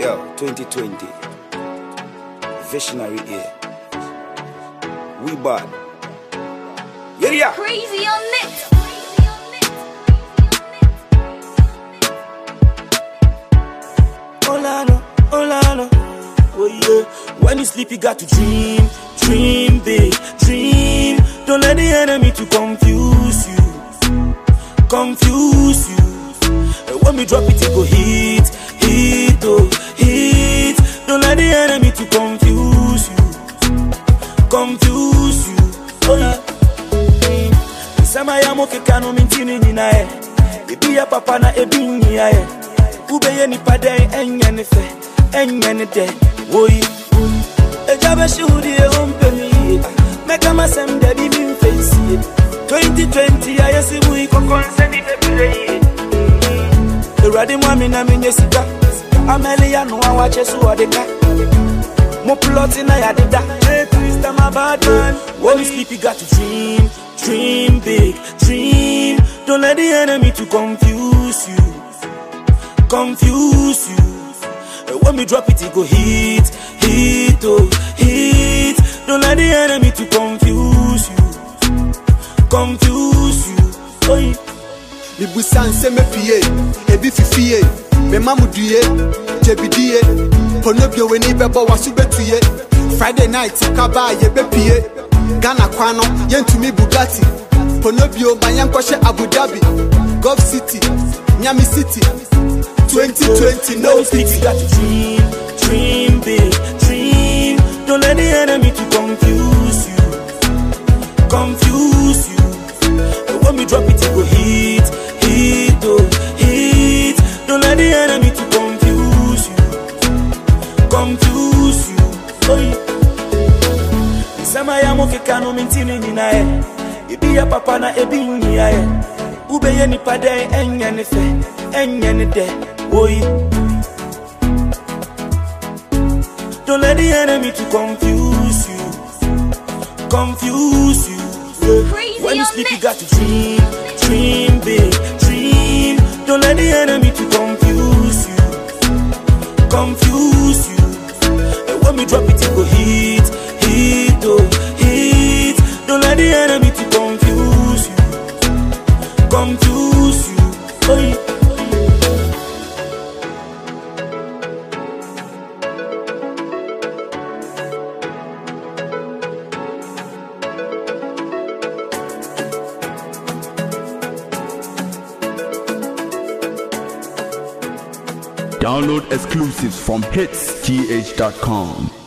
Yo, 2020. Visionary year. We bad. Yeah. Crazy on it. Olano. Oh yeah. When you sleep, you got to dream. Dream big. Dream. Don't let the enemy to confuse you. And when we drop it, it go hit. Don't let the enemy to confuse you. Oh yeah. Sama ya moke kano mintini nina e. Ibi ya papa na ebi niya e. Ube ye nipa den enye ne fe. Enye ne de. Woyi. Ejabe shudi e ompe mi. Meka masem de bi mi mfensi. 2020 ya yesi mui kokonse ni tebile. Eradi mwami na minye sika. Ameli ya nuwa wache suwa deka. Mo ploti na ya dida. Hey, Christ, I'm a bad man. When you sleep, you got to dream. Dream big, dream. Don't let the enemy to confuse you. And when we drop it, it go hit. Don't let the enemy to confuse you. Oh, yeah. Bibu sanse me fiye, ebi fifiye. Me mamu duye, jebidiye. Ponobyo weni bebo wasu betuye. Friday night kaba ye bepiye. Ghana kwano yentumi Bugatti. Ponobyo mayankoshe Abu Dhabi. Gulf City, Miami City. 2020 no pity. You got to dream big, dream. Don't let the enemy to confuse you. And when we drop it, it go hit. Don't let the enemy to confuse you. Oh yeah. Sama ya moke kano mintini nina e. Ibi ya papa na ebi niya e. Ube ye nipa den enye ne fe. Enye ne de. Woyi. Don't let the enemy to confuse you. Crazy When you on sleep, it. you got to dream big, dream. Don't let the enemy to confuse you. And when we drop it, it go hit. Don't let the enemy to confuse you. Oh yeah. Download exclusives from hitsgh.com.